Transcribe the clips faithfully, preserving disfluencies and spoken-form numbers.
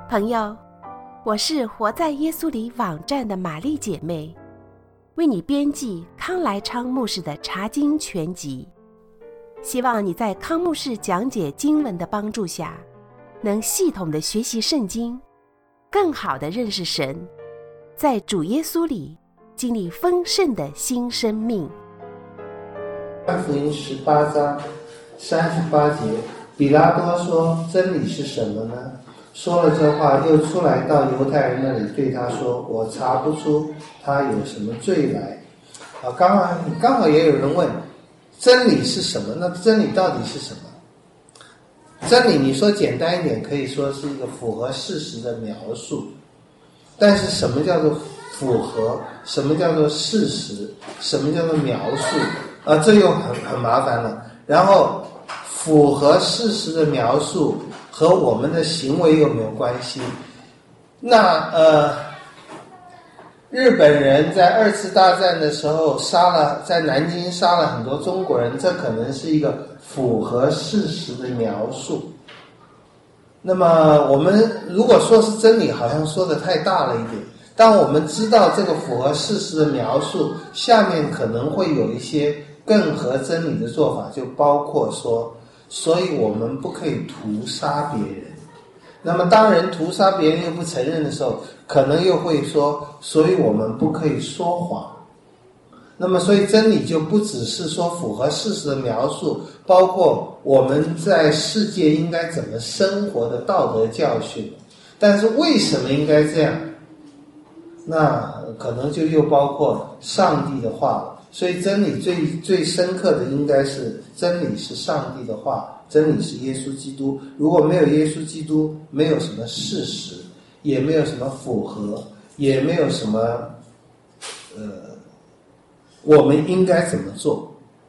朋友，我是活在耶稣里网站的玛丽姐妹，为你编辑康来昌牧师的查经全集，希望你在康牧师讲解经文的帮助下，能系统的学习圣经，更好的认识神，在主耶稣里经历丰盛的新生命。 约翰福音十八章三十八节，比拉多说：“真理是什么呢？”说了这话，又出来到犹太人那里，对他说：“我查不出他有什么罪来。”啊，刚好刚好也有人问，真理是什么？那真理到底是什么？真理，你说简单一点，可以说是一个符合事实的描述。但是什么叫做符合？什么叫做事实？什么叫做描述？啊，这又很很麻烦了。然后，符合事实的描述和我们的行为有没有关系？那呃，日本人在二次大战的时候杀了，在南京杀了很多中国人，这可能是一个符合事实的描述。那么我们如果说是真理，好像说的太大了一点。当我们知道这个符合事实的描述，下面可能会有一些更合真理的做法，就包括说，所以我们不可以屠杀别人。那么当人屠杀别人又不承认的时候，可能又会说，所以我们不可以说谎。那么所以真理就不只是说符合事实的描述，包括我们在世界应该怎么生活的道德教训。但是为什么应该这样？那可能就又包括上帝的话了。所以真理最最深刻的应该是真理是上帝的话，真理是耶稣基督。如果没有耶稣基督，没有什么事实，也没有什么符合，也没有什么呃我们应该怎么做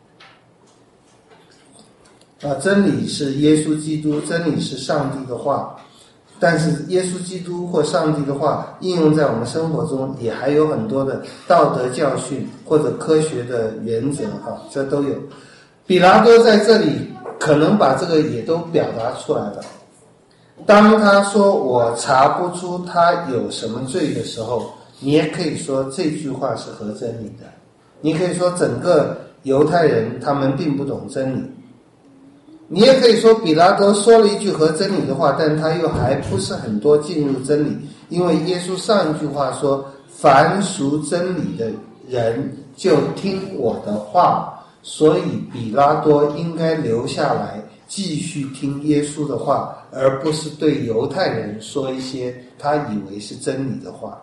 啊？真理是耶稣基督，真理是上帝的话。但是耶稣基督或上帝的话应用在我们生活中，也还有很多的道德教训或者科学的原则啊，这都有。比拉多在这里可能把这个也都表达出来了。当他说我查不出他有什么罪的时候，你也可以说这句话是合真理的。你可以说整个犹太人他们并不懂真理。你也可以说比拉多说了一句合真理的话，但他又还不是很多进入真理，因为耶稣上一句话说，凡属真理的人就听我的话，所以比拉多应该留下来继续听耶稣的话，而不是对犹太人说一些他以为是真理的话。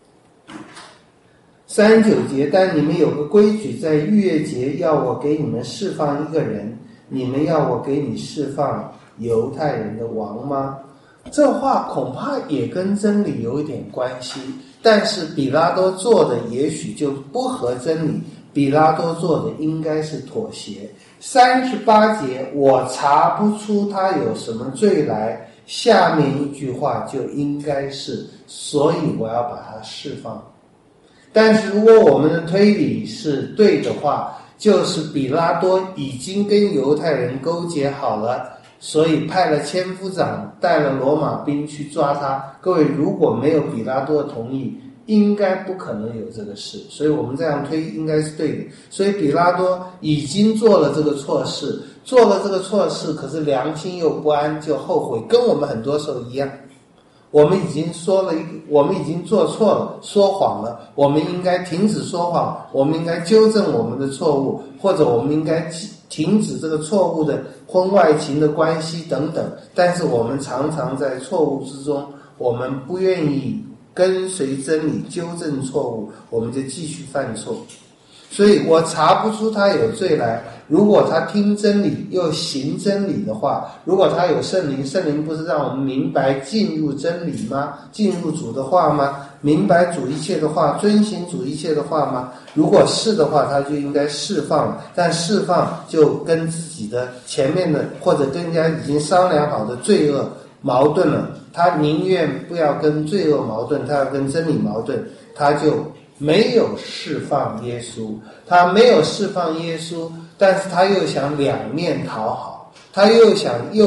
三十九节，但你们有个规矩，在逾越节要我给你们释放一个人，你们要我给你释放犹太人的王吗？这话恐怕也跟真理有一点关系，但是比拉多做的也许就不合真理，比拉多做的应该是妥协。三十八节，我查不出他有什么罪来，下面一句话就应该是，所以我要把他释放。但是如果我们的推理是对的话，就是比拉多已经跟犹太人勾结好了，所以派了千夫长带了罗马兵去抓他。各位，如果没有比拉多的同意，应该不可能有这个事，所以我们这样推应该是对的。所以比拉多已经做了这个错事，做了这个错事，可是良心又不安，就后悔，跟我们很多时候一样。我们已经说了一个，我们已经做错了，说谎了，我们应该停止说谎，我们应该纠正我们的错误，或者我们应该停止这个错误的婚外情的关系等等。但是我们常常在错误之中，我们不愿意跟随真理纠正错误，我们就继续犯错。所以我查不出他有罪来。如果他听真理又行真理的话，如果他有圣灵，圣灵不是让我们明白进入真理吗？进入主的话吗？明白主一切的话，遵行主一切的话吗？如果是的话，他就应该释放，但释放就跟自己的前面的或者跟人家已经商量好的罪恶矛盾了。他宁愿不要跟罪恶矛盾，他要跟真理矛盾，他就没有释放耶稣。他没有释放耶稣，但是他又想两面讨好，他又想又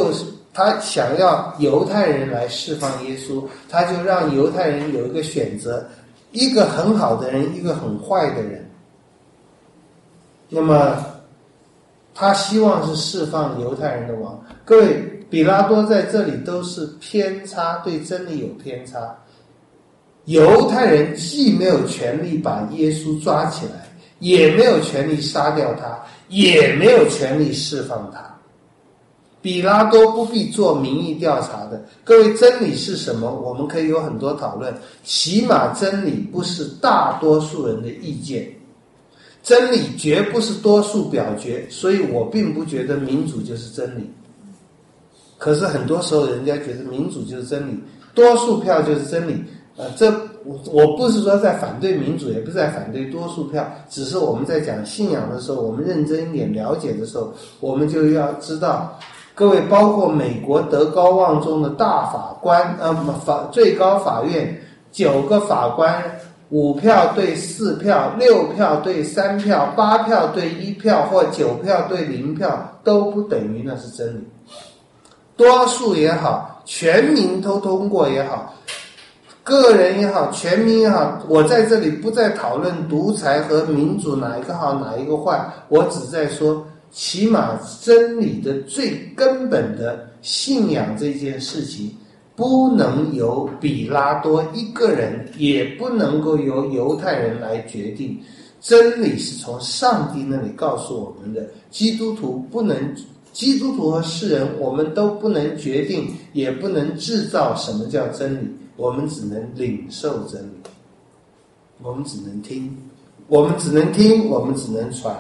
他想要犹太人来释放耶稣，他就让犹太人有一个选择，一个很好的人，一个很坏的人。那么他希望是释放犹太人的王。各位，比拉多在这里都是偏差，对真理有偏差。犹太人既没有权利把耶稣抓起来，也没有权利杀掉他，也没有权利释放他。比拉多不必做民意调查的。各位，真理是什么？我们可以有很多讨论，起码真理不是大多数人的意见，真理绝不是多数表决，所以我并不觉得民主就是真理。可是很多时候人家觉得民主就是真理，多数票就是真理。呃，这我不是说在反对民主，也不是在反对多数票，只是我们在讲信仰的时候，我们认真一点了解的时候，我们就要知道，各位，包括美国德高望重的大法官，呃，法最高法院九个法官，五票对四票，六票对三票，八票对一票，或九票对零票，都不等于那是真理。多数也好，全民都通过也好，个人也好，全民也好，我在这里不再讨论独裁和民主哪一个好哪一个坏，我只在说起码真理的最根本的信仰这件事情，不能由比拉多一个人，也不能够由犹太人来决定。真理是从上帝那里告诉我们的，基督徒不能基督徒和世人，我们都不能决定，也不能制造什么叫真理，我们只能领受真理，我们只能听，我们只能听，我们只能传。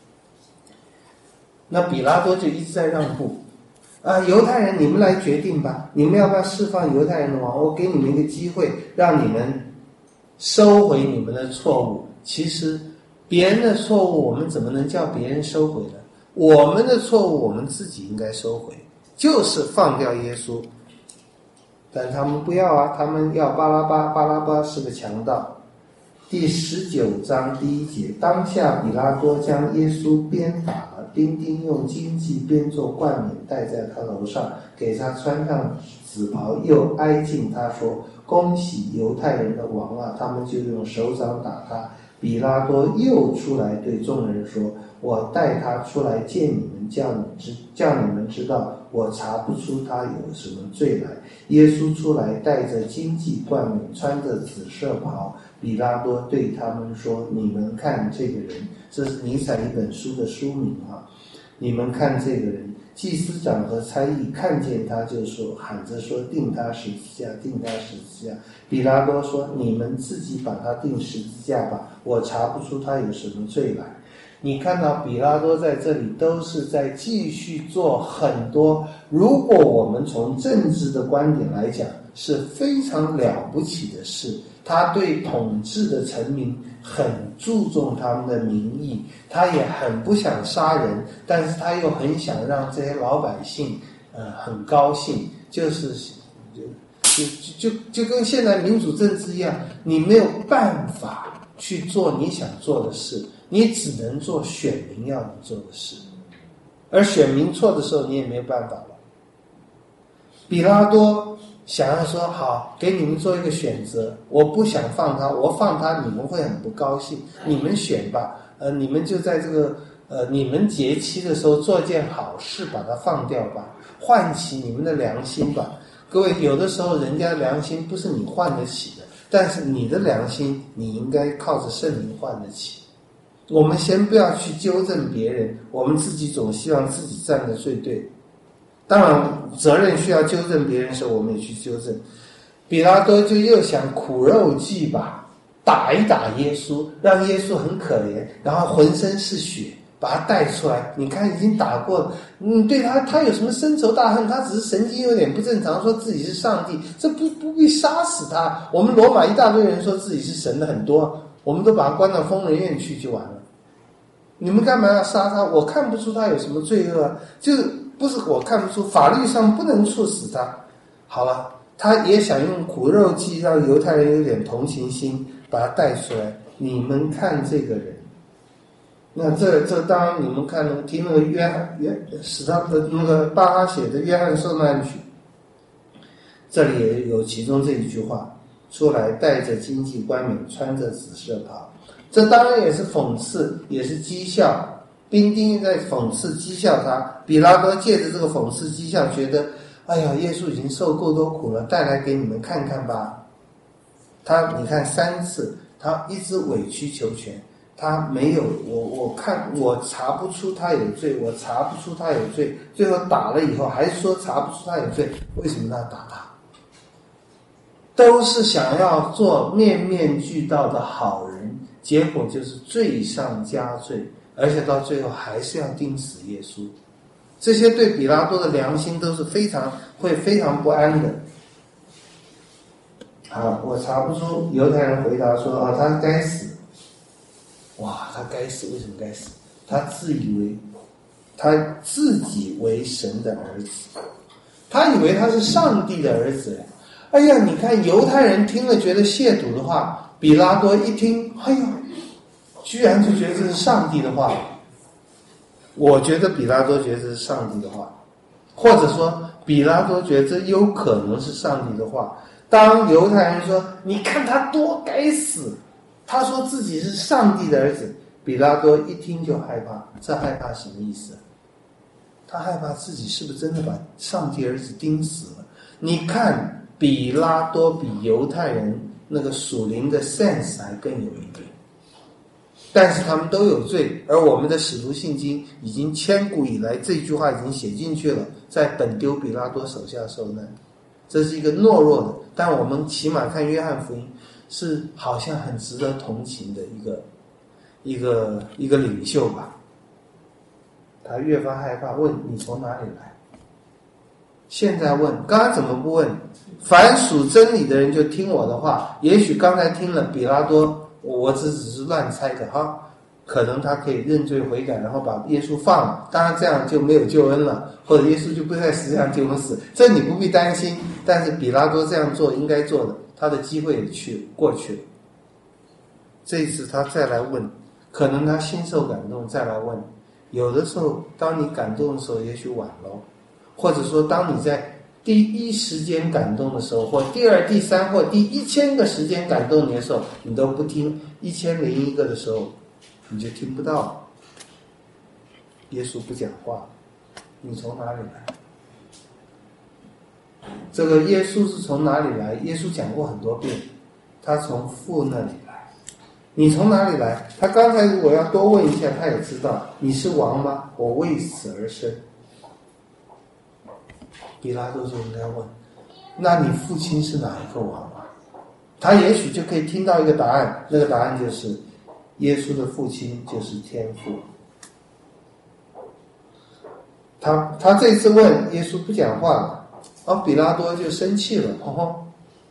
那比拉多就一直在让步啊，犹太人你们来决定吧，你们要不要释放犹太人的王？我给你们一个机会，让你们收回你们的错误。其实别人的错误我们怎么能叫别人收回呢？我们的错误我们自己应该收回，就是放掉耶稣。但他们不要啊，他们要巴拉巴，巴拉巴是个强盗。第十九章第一节，当下比拉多将耶稣鞭打了，兵丁用荆棘编作冠冕戴在他头上，给他穿上紫袍，又挨近他说：恭喜犹太人的王啊！他们就用手掌打他。比拉多又出来对众人说：我带他出来见你们，叫你知叫你们知道，我查不出他有什么罪来。耶稣出来，带着荆棘冠冕，穿着紫色袍。比拉多对他们说：你们看这个人，这是尼采一本书的书名啊！你们看这个人。祭司长和差役看见他就说，喊着说：钉他十字架，钉他十字架。比拉多说：你们自己把他钉十字架吧，我查不出他有什么罪来。你看到比拉多在这里都是在继续做很多，如果我们从政治的观点来讲，是非常了不起的事。他对统治的臣民很注重他们的民意，他也很不想杀人，但是他又很想让这些老百姓呃很高兴，就是就就就就跟现在民主政治一样，你没有办法去做你想做的事，你只能做选民要你做的事，而选民错的时候你也没有办法了。比拉多想要说好，给你们做一个选择，我不想放他，我放他你们会很不高兴，你们选吧，呃，你们就在这个呃你们节期的时候做件好事，把它放掉吧，唤起你们的良心吧。各位，有的时候人家良心不是你换得起的，但是你的良心你应该靠着圣灵换得起。我们先不要去纠正别人，我们自己总希望自己站得最对。当然责任需要纠正别人的时候，我们也去纠正。比拉多就又想苦肉计吧，打一打耶稣，让耶稣很可怜，然后浑身是血，把他带出来。你看已经打过了，嗯，对他他有什么深仇大恨？他只是神经有点不正常，说自己是上帝，这不不必杀死他。我们罗马一大堆人说自己是神的很多，我们都把他关到疯人院去就完了。你们干嘛要杀他？我看不出他有什么罪恶，就是不是我看不出，法律上不能处死他。好了，他也想用苦肉计让犹太人有点同情心，把他带出来。你们看这个人， 那这这当然你们看那个听那个约翰约使他的那个巴哈写的《约翰受难曲》，这里也有其中这一句话，出来戴着荆棘冠冕，穿着紫色袍。这当然也是讽刺，也是讥笑。兵丁在讽刺讥笑他，比拉多借着这个讽刺讥笑，觉得哎呀，耶稣已经受够多苦了，带来给你们看看吧。他你看三次，他一直委曲求全，他没有我我看我查不出他有罪，我查不出他有罪，最后打了以后还说查不出他有罪，为什么要打他？都是想要做面面俱到的好人，结果就是罪上加罪，而且到最后还是要钉死耶稣。这些对比拉多的良心都是非常会非常不安的。好，我查不出。犹太人回答说：“啊，他该死。”哇，他该死，为什么该死？他自以为他自己为神的儿子，他以为他是上帝的儿子。哎呀，你看犹太人听了觉得亵渎的话，比拉多一听，哎呦，居然就觉得这是上帝的话。我觉得比拉多觉得这是上帝的话，或者说比拉多觉得这有可能是上帝的话。当犹太人说你看他多该死，他说自己是上帝的儿子，比拉多一听就害怕。这害怕什么意思？他害怕自己是不是真的把上帝儿子钉死了。你看比拉多比犹太人那个属灵的 sense 还更有一点，但是他们都有罪，而我们的使徒信经已经千古以来这句话已经写进去了，在本丢比拉多手下受难。这是一个懦弱的，但我们起码看约翰福音是好像很值得同情的一个一个一个领袖吧。他越发害怕，问你从哪里来？现在问，刚才怎么不问？凡属真理的人就听我的话。也许刚才听了比拉多，我我只只是乱猜的哈，可能他可以认罪悔改，然后把耶稣放了，当然这样就没有救恩了，或者耶稣就不在十字架救我们死，这你不必担心。但是比拉多这样做应该做的，他的机会也去过去了。这一次他再来问，可能他心受感动再来问。有的时候当你感动的时候也许晚了，或者说当你在第一时间感动的时候，或第二第三或第一千个时间感动你的时候，你都不听，一千零一个的时候你就听不到。耶稣不讲话，你从哪里来？这个耶稣是从哪里来？耶稣讲过很多遍，他从父那里来。你从哪里来？他刚才如果要多问一下，他也知道你是王吗？我为此而生。比拉多就应该问，那你父亲是哪一个王啊？他也许就可以听到一个答案，那个答案就是耶稣的父亲就是天父。他他这次问耶稣不讲话了，而比拉多就生气了，吼吼，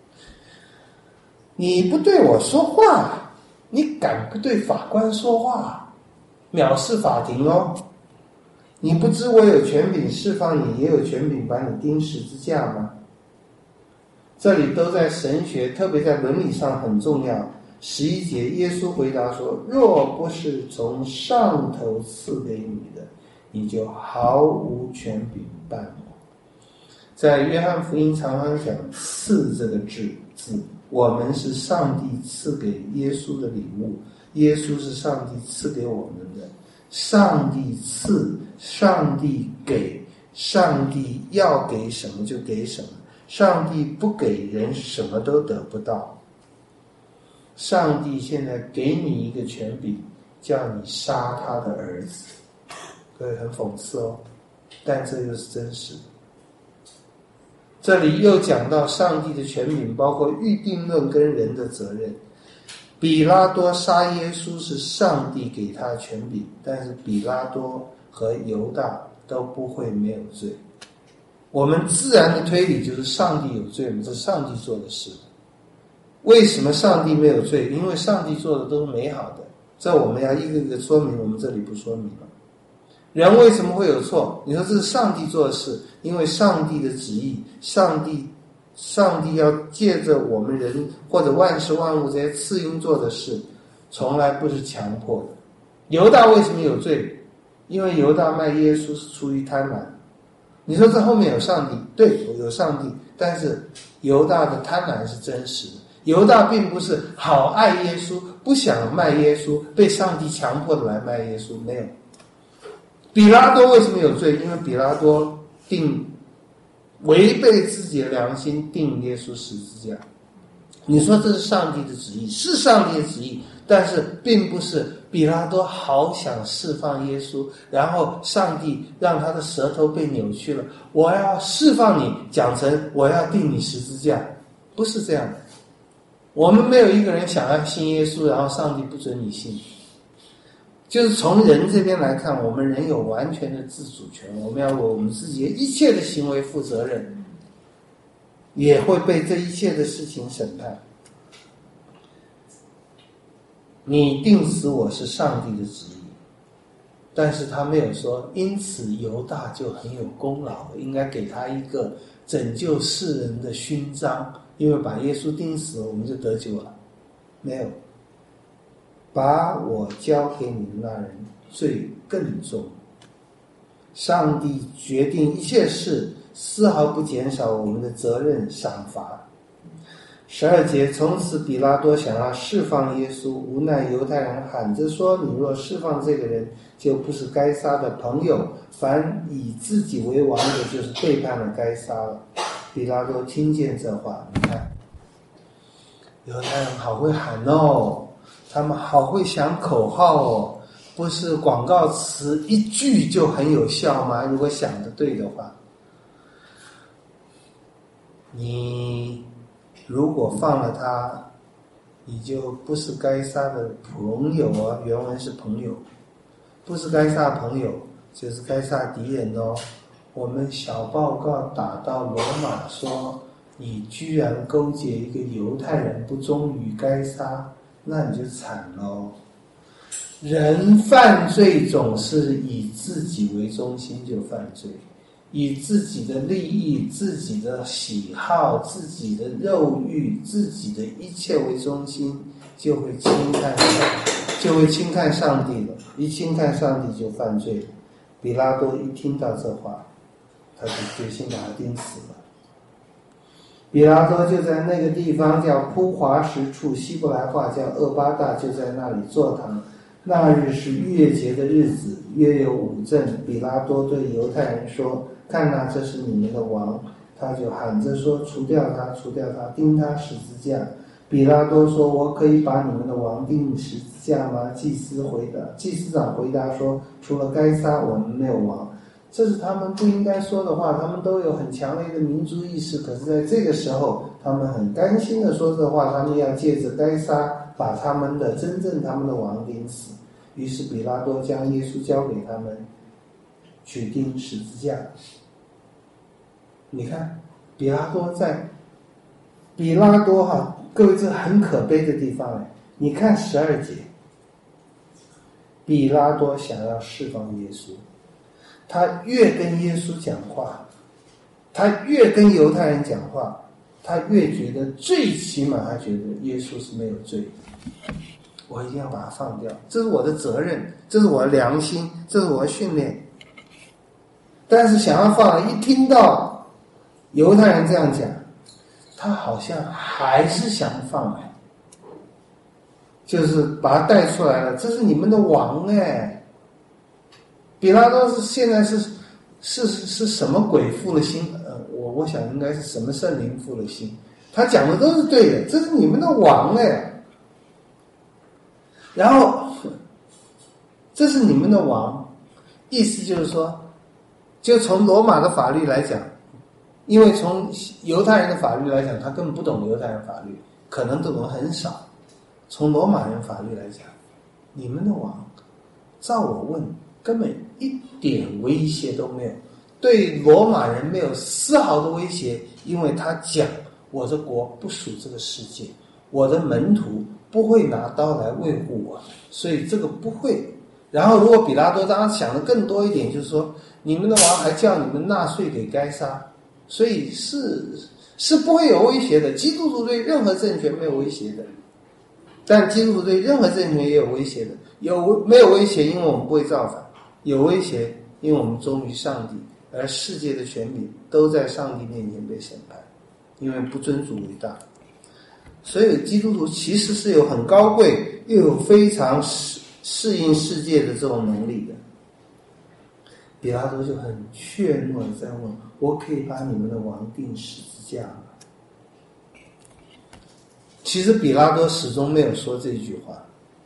你不对我说话，你敢不对法官说话，藐视法庭哦！你不知我有权柄释放你，也有权柄把你钉十字架吗？这里都在神学，特别在伦理上很重要。十一节耶稣回答说，若不是从上头赐给你的，你就毫无权柄办我。在约翰福音常常讲赐这个字，我们是上帝赐给耶稣的礼物，耶稣是上帝赐给我们的。上帝赐，上帝给，上帝要给什么就给什么，上帝不给人什么都得不到。上帝现在给你一个权柄，叫你杀他的儿子。各位很讽刺哦，但这又是真实的。这里又讲到上帝的权柄包括预定论跟人的责任。比拉多杀耶稣是上帝给他权柄，但是比拉多和犹大都不会没有罪。我们自然的推理就是上帝有罪嘛，这是上帝做的事。为什么上帝没有罪？因为上帝做的都是美好的，这我们要一个一个说明，我们这里不说明了。人为什么会有错？你说这是上帝做的事，因为上帝的旨意，上帝上帝要借着我们人或者万事万物这些次因做的事，从来不是强迫的。 犹大为什么有罪？因为犹大卖耶稣是出于贪婪。你说这后面有上帝，对，有上帝，但是犹大的贪婪是真实的。犹大并不是好爱耶稣，不想卖耶稣，被上帝强迫的来卖耶稣，没有。比拉多为什么有罪？因为比拉多定违背自己的良心，定耶稣十字架。你说这是上帝的旨意，是上帝的旨意，但是并不是比拉多好想释放耶稣，然后上帝让他的舌头被扭曲了，我要释放你，讲成我要定你十字架，不是这样的。我们没有一个人想要信耶稣，然后上帝不准你信。就是从人这边来看，我们人有完全的自主权，我们要为我们自己一切的行为负责任，也会被这一切的事情审判。你定死我是上帝的旨意，但是他没有说因此犹大就很有功劳，应该给他一个拯救世人的勋章，因为把耶稣钉死了我们就得救了。没有，把我交给你的那人罪更重。上帝决定一切事，丝毫不减少我们的责任赏罚。十二节，从此比拉多想要释放耶稣，无奈犹太人喊着说，你若释放这个人，就不是该杀的朋友，凡以自己为王的，就是背叛了该杀了。比拉多听见这话，你看犹太人好会喊哦，他们好会想口号哦，不是广告词一句就很有效吗？如果想得对的话，你如果放了他，你就不是该杀的朋友啊，原文是朋友，不是该杀的朋友，就是该杀敌人哦。我们小报告打到罗马说，你居然勾结一个犹太人不忠于该杀，那你就惨喽。人犯罪总是以自己为中心就犯罪，以自己的利益、自己的喜好、自己的肉欲、自己的一切为中心，就会轻看就会轻看上帝了。一轻看上帝就犯罪了。比拉多一听到这话，他就决心把他钉死了。比拉多就在那个地方叫铺华石处，希伯来话叫厄巴大，就在那里坐堂。那日是逾越节的日子，约有五正。比拉多对犹太人说，看哪，这是你们的王。他就喊着说，除掉他，除掉他，钉他十字架。比拉多说，我可以把你们的王钉十字架吗？祭司回答，祭司长回答说，除了该撒，我们没有王。这是他们不应该说的话，他们都有很强烈的民族意识，可是在这个时候他们很甘心的说这话，他们要借着该撒把他们的真正他们的王钉死。于是比拉多将耶稣交给他们去钉十字架。你看比拉多在比拉多哈，各位，这很可悲的地方哎。你看十二节，比拉多想要释放耶稣，他越跟耶稣讲话，他越跟犹太人讲话，他越觉得最起码他觉得耶稣是没有罪，我一定要把它放掉，这是我的责任，这是我的良心，这是我的训练。但是想要放，一听到犹太人这样讲，他好像还是想放哎，就是把他带出来了，这是你们的王哎。比拉多是现在是是是什么鬼附了心？呃，我我想应该是什么圣灵附了心。他讲的都是对的，这是你们的王哎。然后，这是你们的王，意思就是说，就从罗马的法律来讲，因为从犹太人的法律来讲，他根本不懂犹太人法律，可能懂得很少。从罗马人法律来讲，你们的王，照我问，根本一点威胁都没有，对罗马人没有丝毫的威胁，因为他讲我的国不属这个世界，我的门徒不会拿刀来维护我，所以这个不会。然后如果比拉多当时想的更多一点，就是说你们的王还叫你们纳税给该撒，所以是是不会有威胁的。基督徒对任何政权没有威胁的，但基督徒对任何政权也有威胁的。 有没有威胁？因为我们不会造反。有威胁，因为我们忠于上帝，而世界的权柄都在上帝面前被审判，因为不尊主为大。所以基督徒其实是有很高贵，又有非常适适应世界的这种能力的。比拉多就很怯懦的在问：我可以把你们的王钉十字架吗？其实比拉多始终没有说这句话。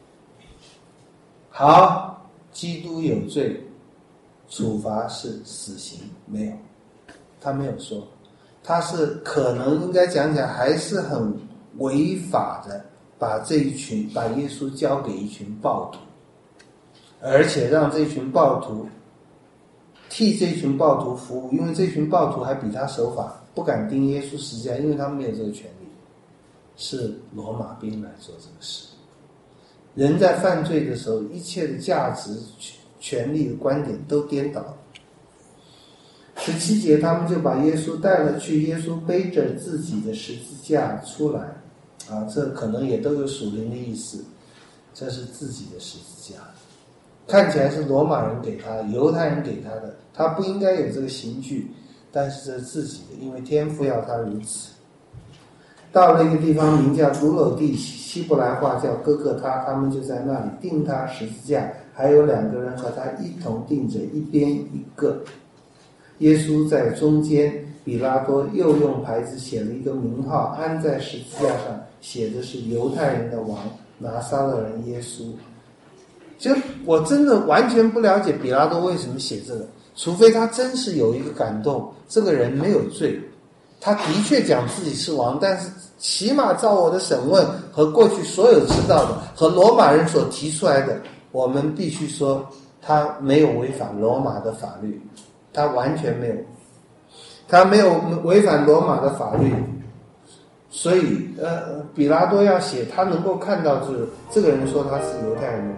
好，基督有罪，处罚是死刑，没有，他没有说，他是可能应该讲讲还是很违法的，把这一群把耶稣交给一群暴徒，而且让这群暴徒替这群暴徒服务，因为这群暴徒还比他守法，不敢钉耶稣十字架，因为他们没有这个权利，是罗马兵来做这个事。人在犯罪的时候，一切的价值、权利的观点都颠倒了。十七节，他们就把耶稣带了去，耶稣背着自己的十字架出来，啊，这可能也都有属灵的意思。这是自己的十字架，看起来是罗马人给他、犹太人给他的，他不应该有这个刑具，但是这是自己的，因为天父要他如此。到了一个地方名叫独楼地，希伯来话叫哥各他，他们就在那里钉他十字架，还有两个人和他一同钉着，一边一个。耶稣在中间，比拉多又用牌子写了一个名号，安在十字架上，写的是犹太人的王拿撒勒人耶稣。就我真的完全不了解比拉多为什么写这个，除非他真是有一个感动，这个人没有罪，他的确讲自己是王，但是起码照我的审问和过去所有知道的和罗马人所提出来的，我们必须说他没有违反罗马的法律，他完全没有，他没有违反罗马的法律。所以呃，比拉多要写他能够看到这这个人说他是犹太人。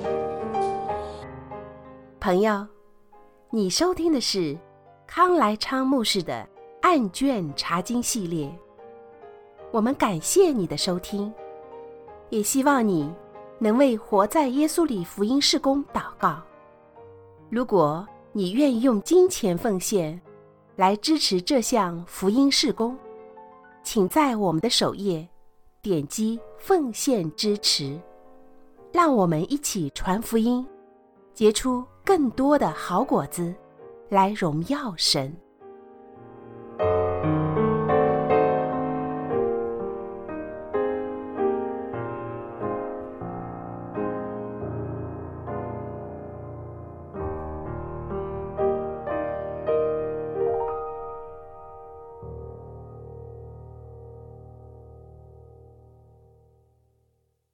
朋友，你收听的是康来昌牧师的案卷查经系列，我们感谢你的收听，也希望你能为活在耶稣里福音事工祷告。如果你愿意用金钱奉献来支持这项福音事工，请在我们的首页点击奉献支持，让我们一起传福音，结出更多的好果子，来荣耀神。